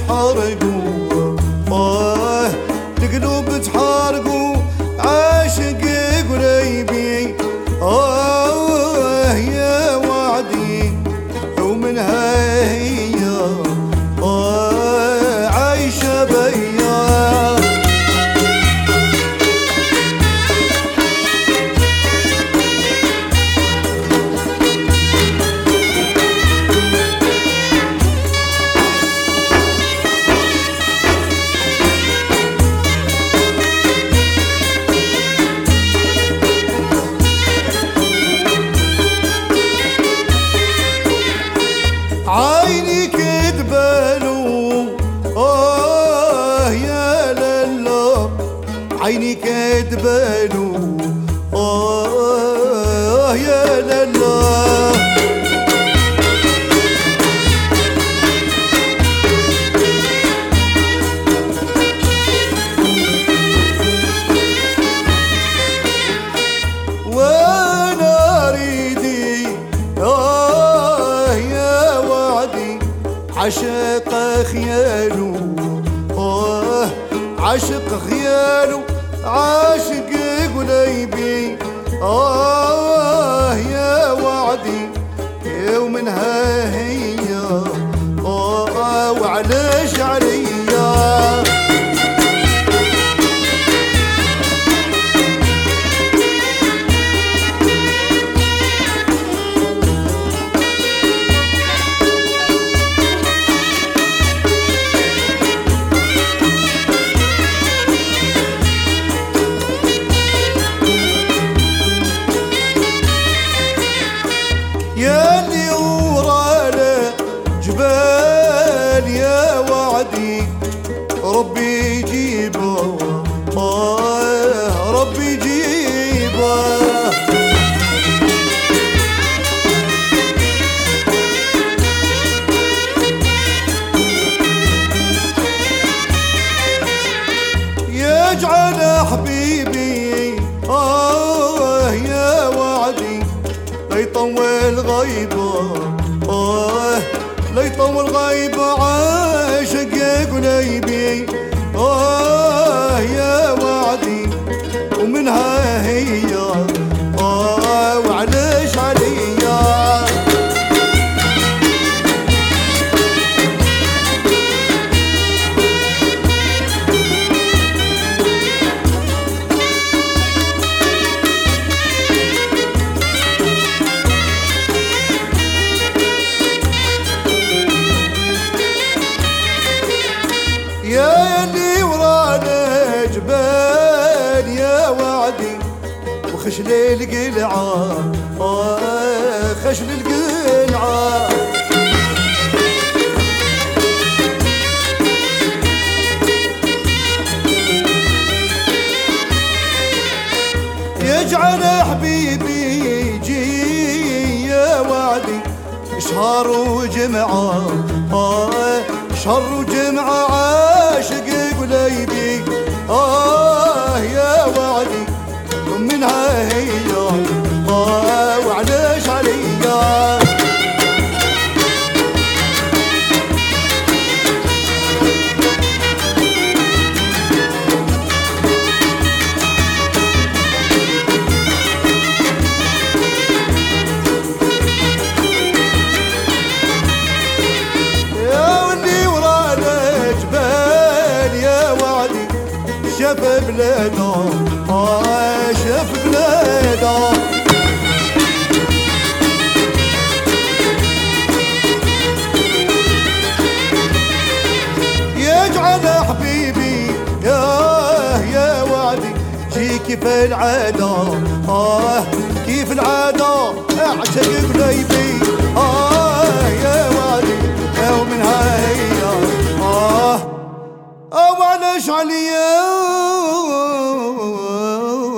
تحرقوا القلوب تحرقوا عاشق قريبي يا وعدي ومنها هي عايشة بيا عيني كدبالو يا لالا عيني كدبالو يا لالا وانا اريدي يا وعدي عشق خياله عشق خياله عاشق قليبي يا وعدي ومنها هي وعلاش عليا يا اللي ورانا جبال يا وعدي ربي يجيبه ربي يجيبه يجعل حبيبي يا وعدي لا يطول غيبه لا يطول غيبه عاشق قليبي يا وعدي ومنها هي وعلاش عليا يا اللي ورانا جبال يا وعدي وخشل القلعة خشل القلعة يجعل حبيبي يجي يا وعدي شهر وجمعة شهر وجمعة عاشق قليبي يا وعدي ومنها هي وعلاش عليا شاف بلاده شاف بلاده يجعل حبيبي يا وعدي جي كيف العاده كيف العاده اعشق قليبي يا وعدي ومنها هي وعلاش عليا